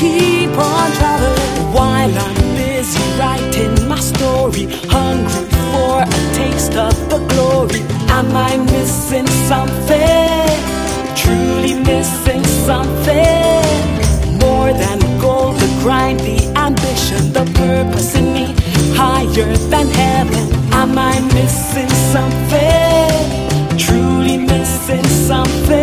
keep on traveling while I'm busy writing my story, hungry for a taste of the glory. Am I missing something? Truly missing something? More than gold, the grind, the ambition, the purpose in me, higher than heaven. Am I missing something? Truly missing something?